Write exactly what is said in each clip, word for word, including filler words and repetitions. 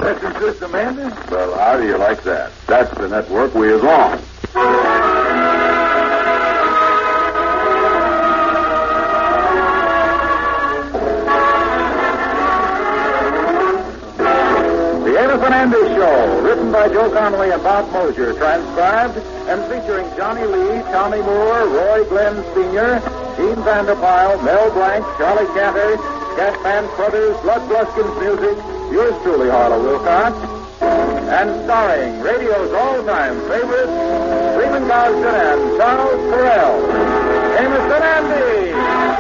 broadcasting system, Andy? Well, how do you like that? That's the network we is on. The Amos and Andy Show, written by Joe Connolly and Bob Mosier, transcribed and featuring Johnny Lee, Tommy Moore, Roy Glenn Senior, Gene Vanderpyle, Mel Blanc, Charlie Cantor, Scatman Crothers, Bud Bluskin's music, yours truly, Harlow Wilcox, and starring radio's all-time favorite, Freeman Gosden and Charles Correll, Amos and Andy.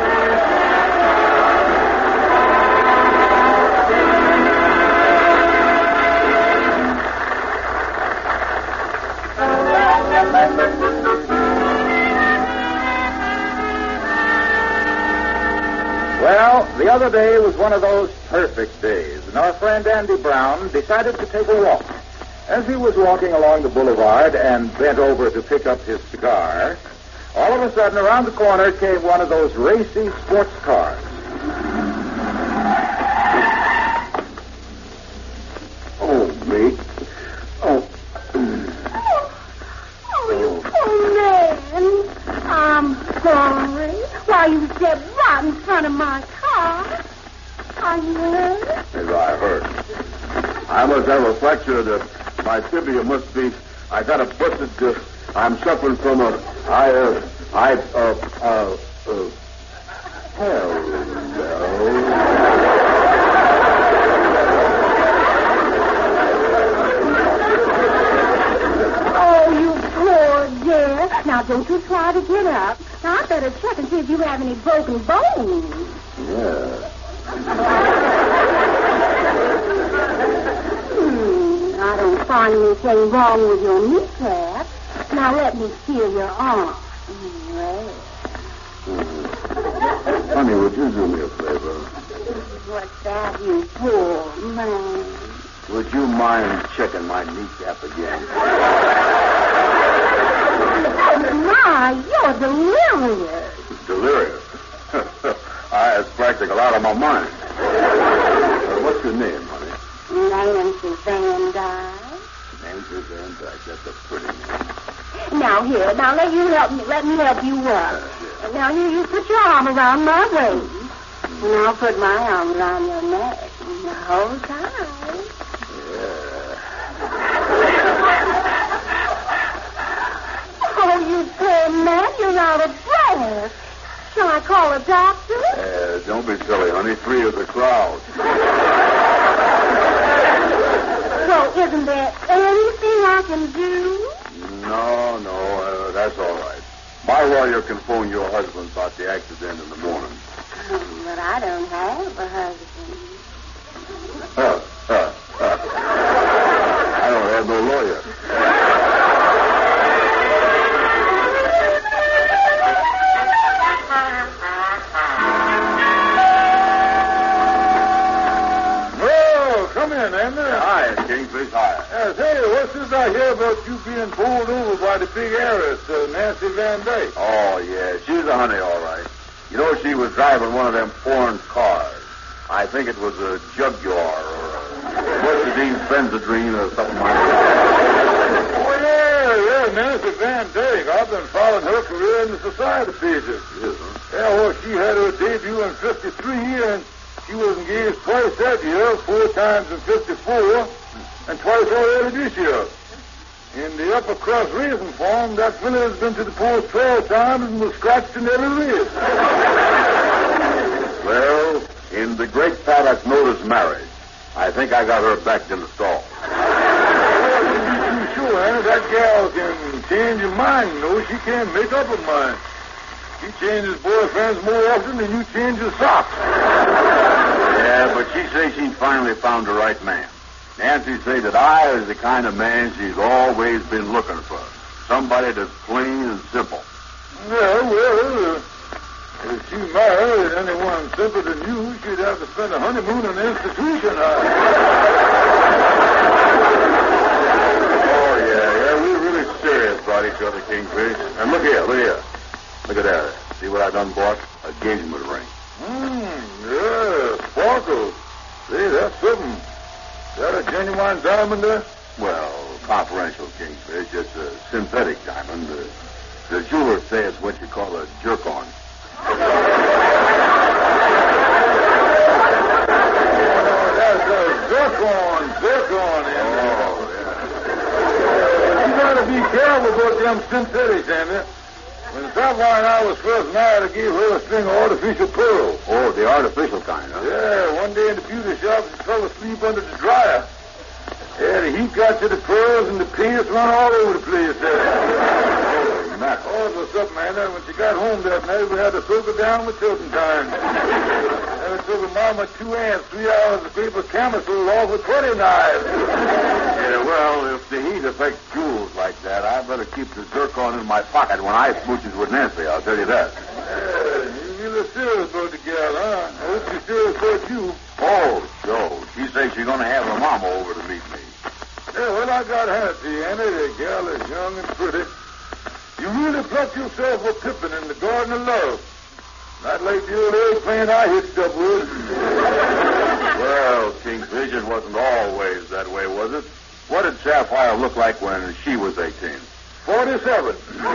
Well, the other day was one of those perfect days, and our friend Andy Brown decided to take a walk. As he was walking along the boulevard and bent over to pick up his cigar, all of a sudden around the corner came one of those racy sports cars. Oh, me. Oh. Oh, you poor man. I'm sorry. Why, you stepped right in front of my car. Are you hurt? Maybe I hurt. I must have a fracture that my tibia must be. I got a busted. Uh, I'm suffering from a. I. Uh, I. Uh. Uh. uh hello. Oh, you poor dear. Now, don't you try to get up. Now, I better check and see if you have any broken bones. Yeah. Hmm, I don't find anything wrong with your kneecap. Now, let me feel your arm. Well. Honey, would you do me a favor? What's that, you poor man? Would you mind checking my kneecap again? Oh, my, you're delirious. Delirious. I was practically out of my mind. Uh, what's your name, honey? Nancy Van Dyke. Nancy Van Dyke. That's a pretty name. Now, here, now let you help me. Let me help you up. Yeah. Now, here, you put your arm around my waist. And I'll put my arm around your neck. Now, hold tight. Oh, you poor man, you're out of breath. Shall I call a doctor? Uh, don't be silly, honey. Three of the crowd. Well, isn't there anything I can do? No, no, uh, that's all right. My lawyer can phone your husband about the accident in the morning. Oh, but I don't have a husband. Huh, huh, huh. I don't have no lawyer. Come in, Andy. Hi, Kingfish. Hi. Uh, say, what's this I hear about you being pulled over by the big heiress, uh, Nancy Van Dyke? Oh, yeah. She's a honey, all right. You know, she was driving one of them foreign cars. I think it was a Jaguar or a Mercedes Benzedrine or something like that. Oh, yeah, yeah, Nancy Van Dyke. I've been following her career in the society pages. Yes, huh? Yeah, well, she had her debut in fifty-three, and she was engaged twice that year, four times in fifty-four, and twice already this year. In the upper crust racing form, that fella has been to the post twelve times and was scratched in every race. Well, in the great Paddock notice marriage, I think I got her back in the stall. Well, you be too sure, Anna. That gal can change her mind, you know. She can't make up her mind. She changes boyfriends more often than you change your socks. Yeah, but she says she finally found the right man. Nancy say that I is the kind of man she's always been looking for. Somebody that's plain and simple. Yeah, well, uh, if she married anyone simpler than you, she'd have to spend a honeymoon in an institution. Uh. Oh, yeah, yeah, we're really serious about each other, Kingfish. And look here, look here. Look at that. See what I done bought? A engagement ring. Hmm, yeah, sparkles. See, that's something. that a genuine diamond there? Well, confidential, Kingfish. It's a synthetic diamond. Uh, the jewelers say it's what you call a jerk-on. Oh, that's a zircon, zircon in there. Oh, yeah. You gotta be careful about them synthetics, Andy. When Sapphire and I was first married, I gave her a string of artificial pearls. Oh, the artificial kind, huh? Yeah, one day in the beauty shop, she fell asleep under the dryer. Yeah, the heat got to the pearls and the paints run all over the place there. Oh, it was something, man. When she got home that night, we had to soak her down with turpentine. And it took her mama two ants, three hours to scrape a camisole off with twenty knives. Yeah, well, if the heat affects jewels like that, I better keep the zircon in my pocket when I smooches with Nancy, I'll tell you that. Yeah, you're really serious about the gal, huh? I hope she's serious about you. Oh, sure. She says she's going to have her mama over to meet me. Yeah, well, I got her to you, Annie. The gal is young and pretty. You really plucked yourself a pippin in the garden of love. Not like the old eggplant I hitched up with. Well, Kingfish, it wasn't always that way, was it? What did Sapphire look like when she was eighteen? Forty-seven.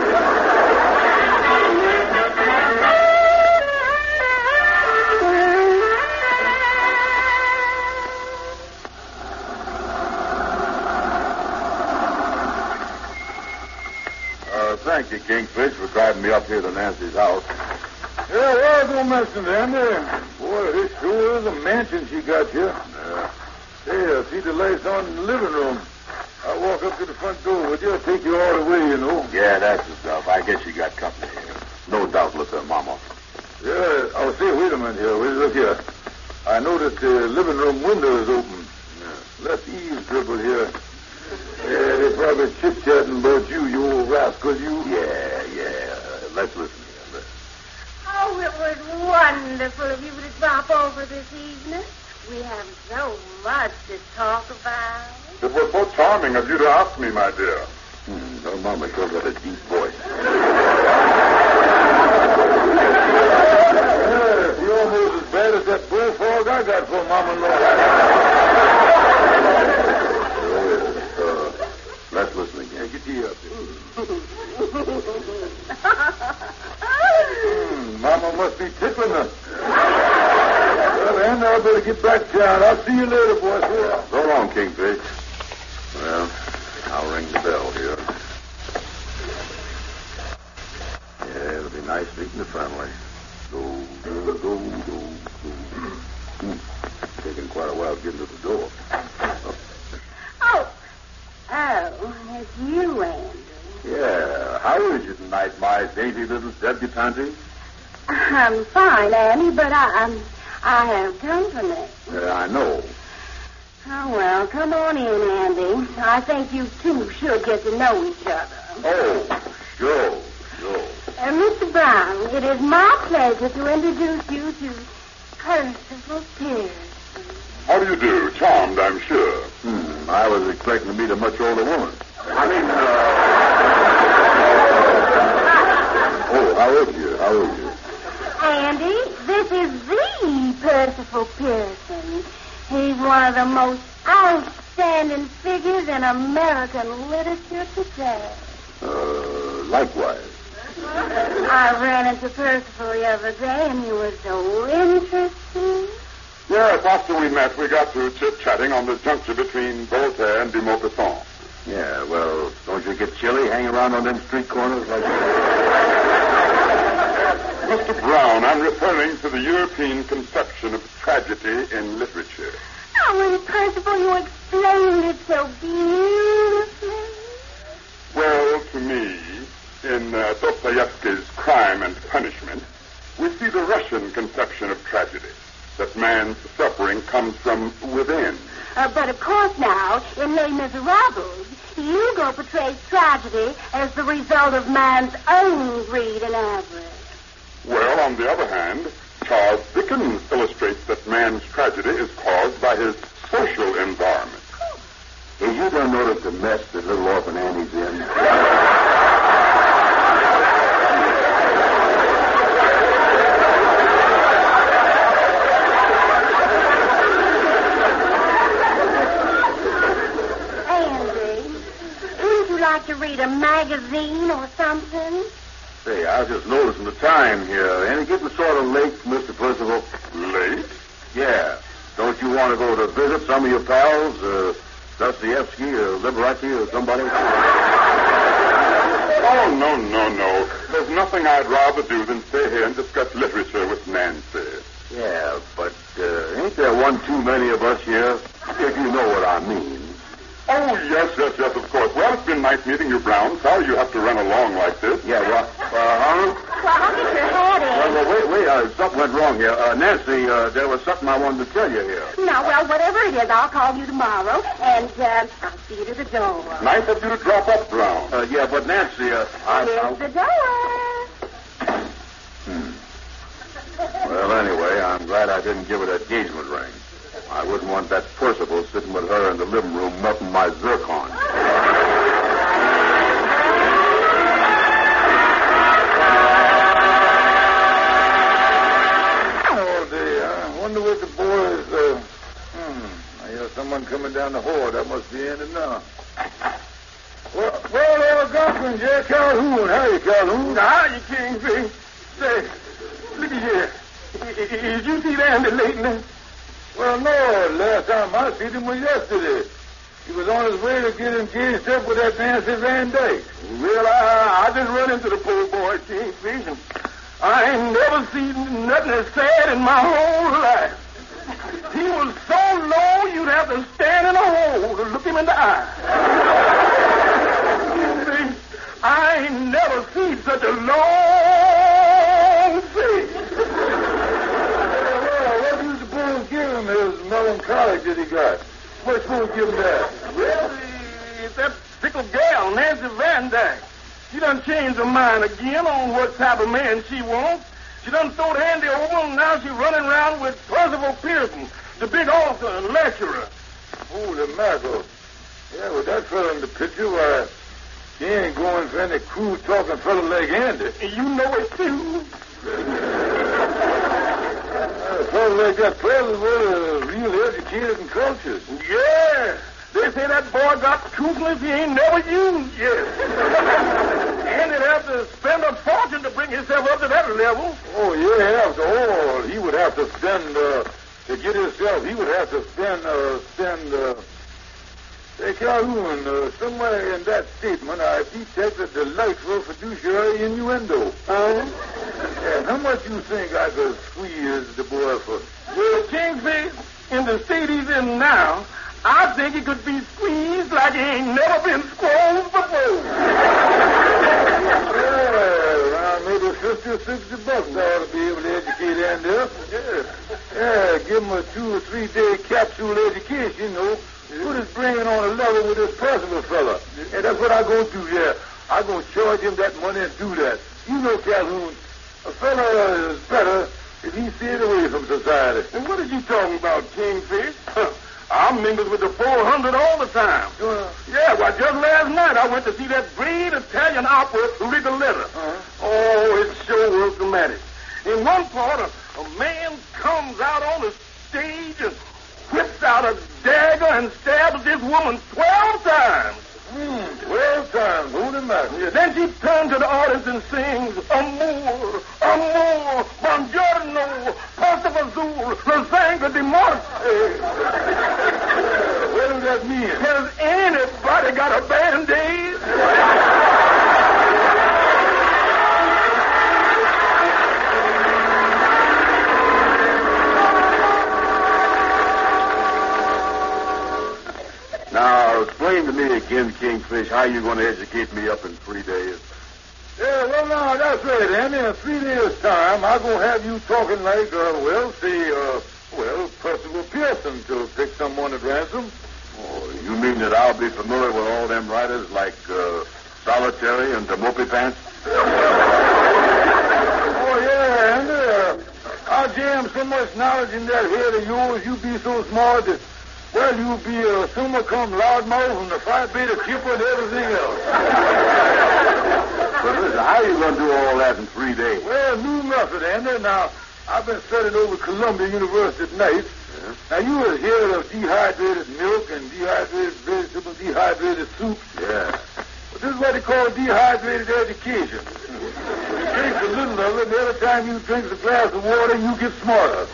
Thank you, Kingfish, for driving me up here to Nancy's house. Yeah, well, don't mention it, Andy. Boy, this sure is a mansion she got here. Yeah. Hey, I see the lights on in the living room. I'll walk up to the front door with you. I'll take you all the way, you know. Yeah, that's the stuff. I guess you got company here. No doubt with her mama. Yeah, I'll say, wait a minute here. Wait, look here. I noticed the living room window is open. Yeah. Let's eavesdribble here. Yeah, they're probably chit-chatting about you, you old rascal, you. Yeah, yeah. Let's listen here. Oh, it was wonderful of you to drop over this evening. We have so much to talk about. It was so charming of you to ask me, my dear. Hmm, her mama sure got a deep voice. Yeah, you're almost as bad as that bullfrog I got for mama-in-law. Let's listen again. Get tea up here. mm, Mama must be tickling us. Well, then, I better get back down. I'll see you later, boys. So long, Kingfish. Well, I'll ring the bell here. Yeah, it'll be nice meeting the family. Go, go, go, go, go. Hmm. Taking quite a while getting to the door. Oh. Oh, it's you, Andy. Yeah. How is you tonight, my dainty little debutante? I'm fine, Annie, but I, I'm, I have company. Yeah, I know. Oh, well, come on in, Andy. I think you two should get to know each other. Oh, sure, sure. Uh, Mister Brown, it is my pleasure to introduce you to Percival Pearson. How do you do? Charmed, I'm sure. Hmm. I was expecting to meet a much older woman. I mean, uh... oh, how is you? How is you? Andy, this is the Percival Pearson. He's one of the most outstanding figures in American literature today. Uh, likewise. I ran into Percival the other day, and he was so interesting. Yes, after we met, we got to chit-chatting on the juncture between Voltaire and de Maupassant. Yeah, well, don't you get chilly hanging around on them street corners like that? Mister Brown, I'm referring to the European conception of tragedy in literature. Oh, and Percival, you explained it so beautifully. Well, to me, in uh, Dostoevsky's Crime and Punishment, we see the Russian conception of tragedy. That man's suffering comes from within. Uh, but of course now, in Les Miserables, Hugo portrays tragedy as the result of man's own greed and avarice. Well, on the other hand, Charles Dickens illustrates that man's tragedy is caused by his social environment. Have you done notice the mess that little orphan Annie's in? like to read a magazine or something? Say, I was just noticing the time here. Ain't it getting sort of late, Mister Percival? Late? Yeah. Don't you want to go to visit some of your pals? Uh, Dostoevsky or Liberace or somebody? Oh, no, no, no. There's nothing I'd rather do than stay here and discuss literature with Nancy. Yeah, but uh, ain't there one too many of us here? If you know what I mean. Oh, yes, yes, yes, of course. Well, it's been nice meeting you, Brown. Sorry you have to run along like this. Yeah, well, uh, huh? Well, I'll get your hat in. Well, well, wait, wait. Uh, something went wrong here. Uh, Nancy, uh, there was something I wanted to tell you here. No, well, whatever it is, I'll call you tomorrow, and uh, I'll see you to the door. Nice of you to drop up, Brown. Uh, yeah, but Nancy, uh, I... Here's I... the door. Hmm. Well, anyway, I'm glad I didn't give her that engagement ring. I wouldn't want that Percival sitting with her in the living room melting my zircon. Oh, dear. I wonder what the boys, uh... Hmm. I hear someone coming down the hall. That must be Andy now. Well, well, there Gunson, J. Calhoun. Howdy, Calhoun. Howdy, Kingfish. Say, look at here. Did you see Andy lately? Well, no. Last time I seen him was yesterday. He was on his way to get engaged up with that Nancy Van Dyke. Well, I, I just run into the poor boy, Kingfish, and I ain't never seen nothing as sad in my whole life. He was so low you'd have to stand in a hole to look him in the eye. Kingfish, I ain't never seen such a long face. Well, what do you suppose give him his melancholic that he got? What supposed to give him that? Well, it's that fickle gal, Nancy Van Dyke. She done changed her mind again on what type of man she wants. She done throwed Andy over, and now she's running around with Percival Pearson, the big author and lecturer. Holy mackerel. Yeah, with that fella in the picture, why, he ain't going for any crude talking fella like Andy. And you know it, too. A fella like that President was uh, real educated and cultured. Yeah. They say that boy got toothless he ain't never used yet. Andy'd have to spend a fortune to bring himself up to that level. Oh, yeah, after all, he would have to spend, uh, to get himself, he would have to spend, uh, spend, uh, say, Calhoun, uh, somewhere in that statement, I detect a delightful fiduciary innuendo. Oh? And how much you think I could squeeze the boy for? Well, Kingfish, in the state he's in now, I think he could be squeezed like he ain't never been squeezed before. Yeah, around maybe fifty or sixty bucks I ought to be able to educate Andy up. Yeah. Yeah, give him a two or three day capsule education, you know. Put his brain on a level with this Percival fella. And that's what I'm going to do, yeah. I'm going to charge him that money and do that. You know, Calhoun, a fella is better if he stays away from society. And what are you talking about, Kingfish? I'm mingled with the four hundred all the time. Uh, Yeah, well, just last night I went to see that great Italian opera, Rigoletto. Uh-huh. Oh, it sure was dramatic. In one part, a, a man comes out on the stage and whips out a dagger and stabs this woman twelve times. Hmm, twelve times. Holy mackerel. Yeah, then she turns to the audience and sings, Amor, Amor, Buongiorno, Pasta Azul, Lasagna di Morte. What does that mean? Has anybody got a Band-Aid? Now, explain to me again, Kingfish, how you going to educate me up in three days? Yeah, well, now, that's right, Andy. In three days' time, I'm going to have you talking like, uh, well, say, uh, well, Percival Pearson to pick someone at ransom. Oh, you mean that I'll be familiar with all them writers like uh, Solitary and the Mopey Pants? Oh, yeah, Andy. Uh, I'll jam so much knowledge in that head of yours, you be so smart that, well, you'll be a summa cum loudmouth and the five beta keeper and everything else. But listen, how are you going to do all that in three days? Well, new method, Andy. Now, I've been studying over Columbia University at night. Yeah. Now, you have heard of dehydrated milk and dehydrated vegetables, dehydrated soup. Yeah. But this what they call dehydrated education. You drink a little of it, and every time you drink a glass of water, you get smarter.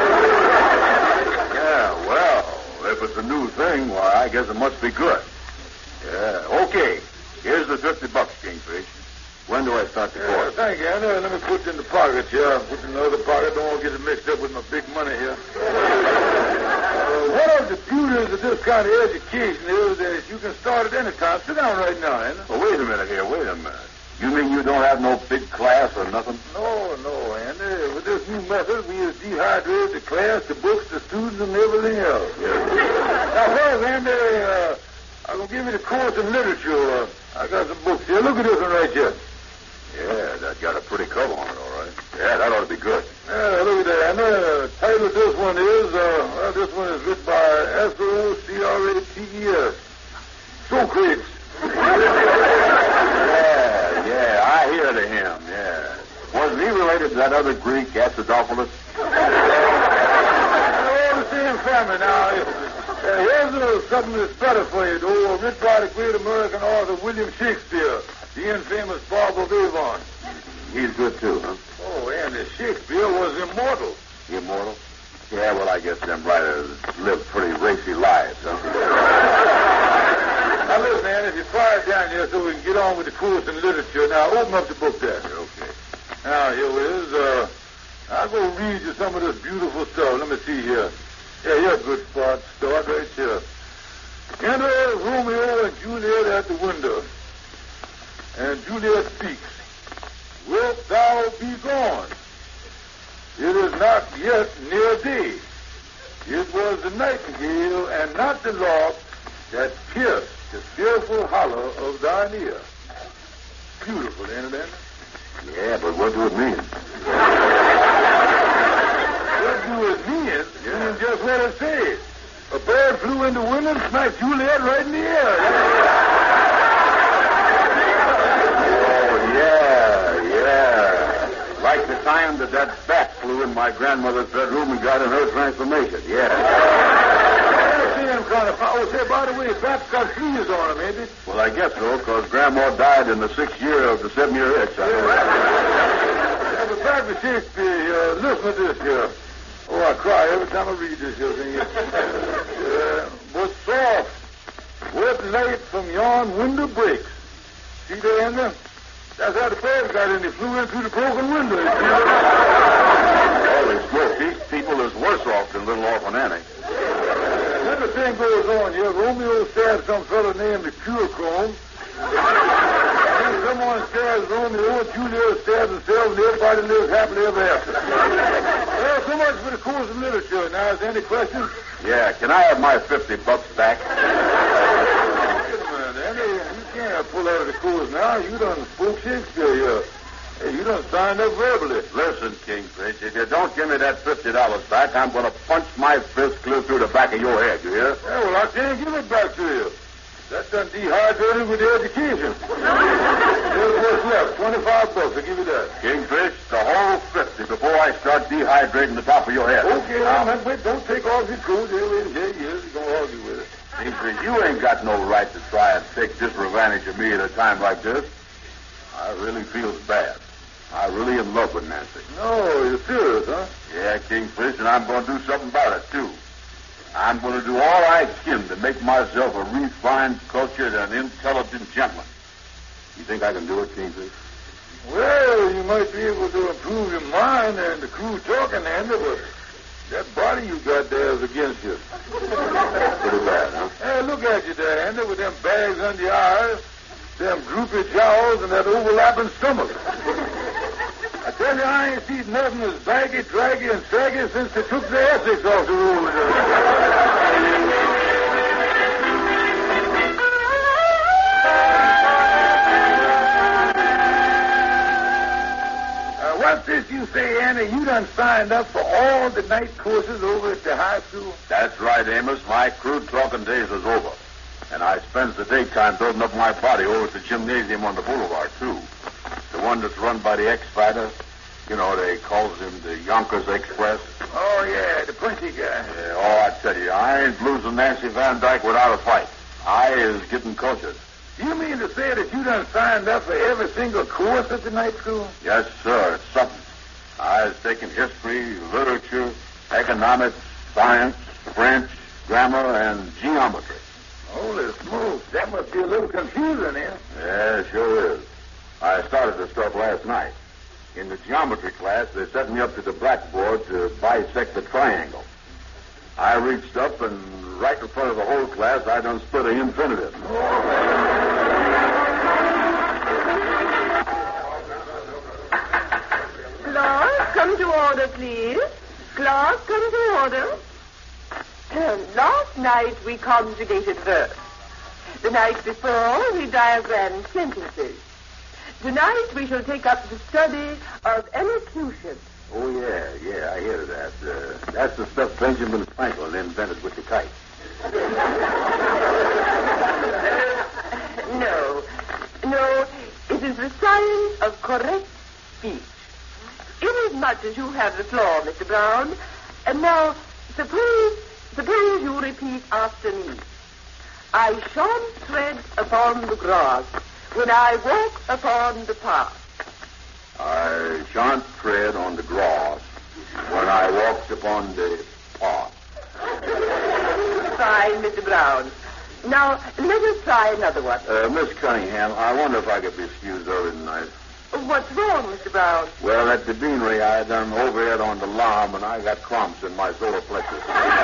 Yeah, well, if it's a new thing, why, I guess it must be good. Yeah, okay. Here's the fifty bucks, Kingfish. When do I start the Yeah, course? thank you, Andy. Let me put it in the pocket here. Put it in the other pocket. Don't want to get it mixed up with my big money here. uh, one of the beauties of this kind of education is that you can start at any time. Sit down right now, Andy. Well, wait a minute here. Wait a minute. You mean you don't have no big class or nothing? No, no, Andy. With this new method, we have dehydrated the class, the books, the students, and everything else. Yeah. Now, first, Andy, uh, I'm going to give you the course in literature. Uh, I got some books here. Look at this one right here. Yeah, that got a pretty cover on it, all right. Yeah, that ought to be good. Yeah, look at that. And the title of this one is, uh, well, this one is written by S O C R A T E S. Socrates. Yeah, yeah, I hear to him, yeah. Wasn't he related to that other Greek, Acidophilus? All the same family. Now, uh, here's uh, something that's better for you, though. Written by the great American author William Shakespeare, the infamous Barber of Avon. He's good, too, huh? Oh, and the Shakespeare was immortal. Immortal? Yeah, well, I guess them writers live pretty racy lives, huh? Now, listen, man, if you quiet down here so we can get on with the course in literature. Now, open up the book there. Okay. Now, here it is. Uh, I'll go read you some of this beautiful stuff. Let me see here. Yeah, here's a good spot. Start right here. Enter Romeo and Juliet at the window. And Juliet speaks. Wilt thou be gone? It is not yet near day. It was the nightingale and not the lark that pierced the fearful hollow of thine ear. Beautiful, ain't it, Andy? Yeah, but what do it mean? What do it mean? You mean just what it says. A bird flew in the window and smacked Juliet right in the ear. Oh, yeah, yeah. Like the time that that bat flew in my grandmother's bedroom and got in her transformation, yeah. I see him trying to find. Oh, say, by the way, bats got fleas on him, maybe. Well, I guess so, because Grandma died in the sixth year of the seven-year itch. I know that. Yeah, but back to Shakespeare, uh, listen to this here. Oh, I cry every time I read this here thing. uh, but soft, what light from yon window breaks. See there, Andrew? That's how the birds got in. They flew in through the broken window. Holy smoke, these people is worse off than little orphan Annie. Then the thing goes on here. Romeo stabbed some fellow named the Curcombe. Then someone stabs Romeo, and Juliet stabs himself, and everybody lives happily ever after. Well, so much for the course of literature. Now, is there any questions? Yeah, can I have my fifty bucks back? Wait a minute, Andy. You can't pull out of the course now. You done spoke Shakespeare here. Hey, you done signed up verbally. Listen, Kingfish, if you don't give me that fifty dollars back, I'm going to punch my fist clear through the back of your head, you hear? Yeah, well, I can't give it back to you. That's done dehydrated with the education. Here's what's left. twenty-five bucks. I'll give you that. Kingfish, the whole fifty before I start dehydrating the top of your head. Okay, now, man, wait, don't take off your clothes. Here, wait, here he is. He's going to argue with it. Kingfish, you ain't got no right to try and take this revenge of me at a time like this. I really feels bad. I really am in love with Nancy. No, you're serious, huh? Yeah, Kingfish, and I'm going to do something about it, too. I'm going to do all I can to make myself a refined, cultured, and intelligent gentleman. You think I can do it, Kingfish? Well, you might be able to improve your mind and the crew talking, Andy, but that body you got there is against you. Pretty bad, huh? Hey, look at you there, Andy, with them bags under your eyes, them droopy jowls, and that overlapping stomach. I tell you, I ain't seen nothing as baggy, draggy, and saggy since they took the Essex off the road. uh, what's this you say, Annie? You done signed up for all the night courses over at the high school? That's right, Amos. My crude talking days is over. And I spends the daytime building up my body over at the gymnasium on the boulevard, too. The one that's run by the X-Fighter. You know, they calls him the Yonkers Express. Oh, yeah, the punchy guy. Yeah, oh, I tell you, I ain't losing Nancy Van Dyke without a fight. I is getting cultured. You mean to say that you done signed up for every single course at the night school? Yes, sir. It's something. I was taking history, literature, economics, science, French, grammar, and geometry. Holy smokes, that must be a little confusing, eh? Yeah, it sure is. I started the stuff last night. In the geometry class, they set me up to the blackboard to bisect the triangle. I reached up, and right in front of the whole class, I done split an infinitive. Class, come to order, please. Class, come to order. Last night we conjugated verse. The night before we diagrammed sentences. Tonight we shall take up the study of elocution. Oh, yeah, yeah, I hear of that. Uh, that's the stuff Benjamin Franklin invented with the kite. No, no, it is the science of correct speech. Inasmuch as you have the floor, Mister Brown, and now suppose, suppose you repeat after me. I shan't tread upon the grass when I walk upon the path. I shan't tread on the grass when I walks upon the path. Fine, Mister Brown. Now, let us try another one. Uh, Miss Cunningham, I wonder if I could be excused early tonight. What's wrong, Mister Brown? Well, at the beanery, I done overhead on the lawn, and I got cramps in my solar plexus.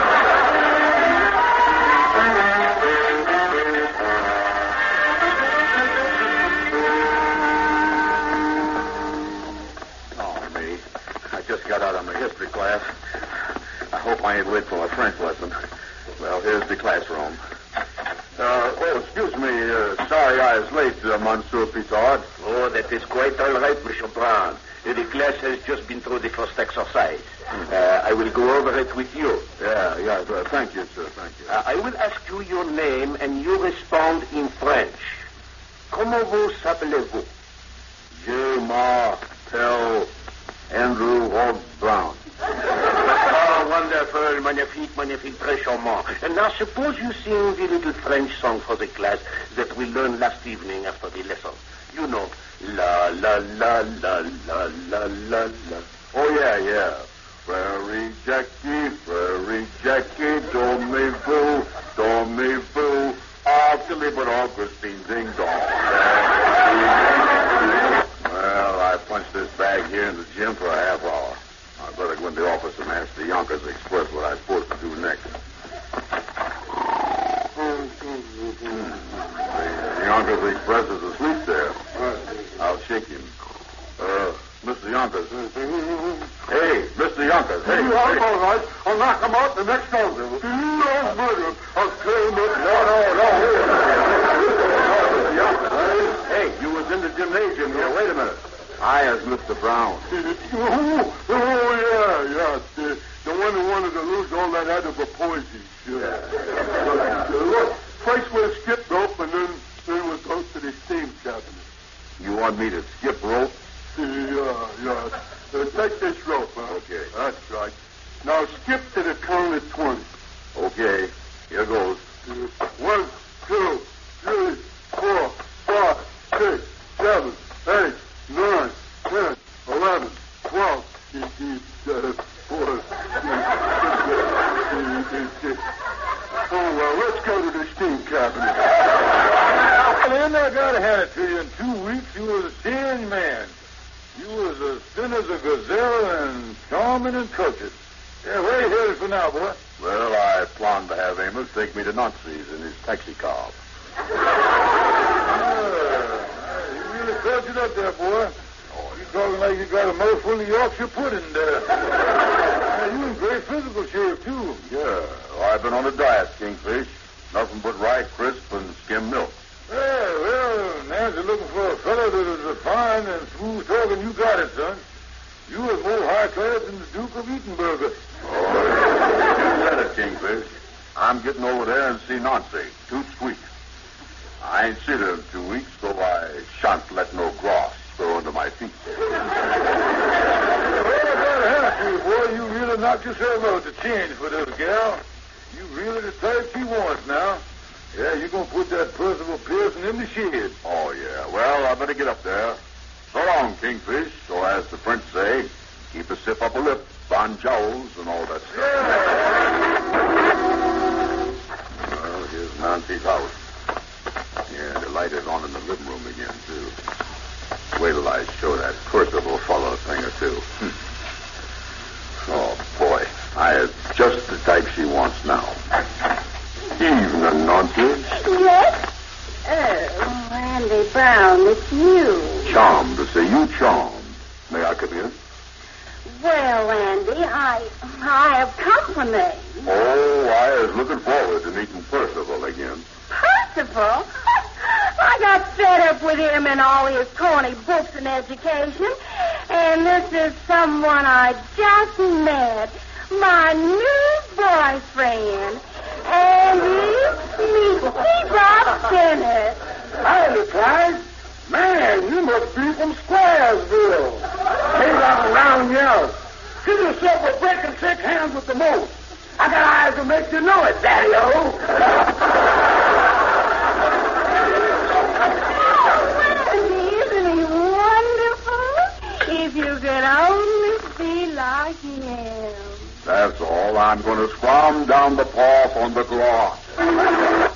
Oh, me. I just got out of my history class. I hope I ain't late for my French lesson. Well, here's the classroom. Uh, oh, excuse me. Uh, sorry I was late, uh, Monsieur Pitard. Oh, that is quite all right, Monsieur Brown. Uh, the class has just been through the first exercise. Mm-hmm. Uh, I will go over it with you. Yeah, yeah. Uh, thank you, sir. Thank you. Uh, I will ask you your name, and you respond in French. Comment vous appelez-vous? Je m'appelle Andrew Hobbs Brown. Oh, wonderful, magnifique, magnifique, très charmant. And now suppose you sing the little French song for the class that we learned last evening after the lesson. You know, la, la, la, la, la, la, la, la. Oh, yeah, yeah. Frere Jackie, Frere Jackie, dormez-vous, dormez-vous, after but all Christine Ding Dong. Well, I punched this bag here in the gym for a half hour. I better go in the office and ask the Yonkers Express what I'm supposed to do next. The Yonkers Express is asleep there. I'll shake him. Uh, Mister Yonkers. Hey, Mister Yonkers. Hey, You are all right. I'll knock him out the next time. No murder. I'll kill him. No, no, no. Hey, you was in the gymnasium here. Wait a minute. I as Mister Brown. Oh, oh, yeah, yeah. The, the one who wanted to lose all that edible poison. Sure. Yeah. Look, first we'll skip rope, and then, then we'll go to the steam cabinet. You want me to skip rope? Yeah, yeah. Uh, take this rope, huh? Okay. That's right. Now skip to the count of twenty. Okay. Here goes. Uh, one, two, three, four, five, six, seven, eight, nine, ten, eleven, twelve, fifteen, seventeen, fourteen, fifteen. Oh, well, let's go to the steam cabinet. Lynn, I gotta hand it to you. In two weeks, you was a seeing man. You was as thin as a gazelle and charming and courteous. Yeah, where you headed for now, boy? Well, I plan to have Amos take me to Nazis in his taxi car. Uh, you really coached it up there, boy. Oh, you talking like you got a mouthful of Yorkshire pudding there. Yeah, you in great physical shape, too. Yeah. Well, I've been on a diet, Kingfish. Nothing but rye crisp and skim milk. Well, well, Nancy looking for a fellow that is refined and smooth talking. You got it, son. You was more high class than the Duke of Eatonburger. Oh, you said it, Kingfish. I'm getting over there and see Nancy. Toot sweet. I ain't seen her in two weeks, so I shan't let no grass grow under my feet. Well, I gotta have to, boy. You really knocked yourself out to change for this gal. You really the type she wants now. Yeah, you're going to put that Percival Pearson in the shed. Oh, yeah. Well, I better get up there. So long, Kingfish, or as the French say, keep a sip up a lip, bon jowls, and all that stuff. Yeah. Well, here's Nancy's house. Yeah, the light is on in the living room again, too. Wait till I show that Percival fellow a thing or two. Hmm. Oh, boy. I is just the type she wants now. Evening, Nancy. Yes? Oh, Andy Brown, it's you. Charmed to see you, charmed. May I come in? Well, Andy, I I have company. Oh, I was looking forward to meeting Percival again. Percival? I got fed up with him and all his corny books and education, and this is someone I just met. My new boyfriend, Andy Bob Bennett. Hi, Clyde. Man, you must be from Squaresville. Came out around here. You yourself were breaking sick hands with the most. I got eyes to make you know it, Daddy-O. Oh, Andy, isn't he wonderful? If you could only be like him. That's all. I'm going to squam down the paw on the gloss.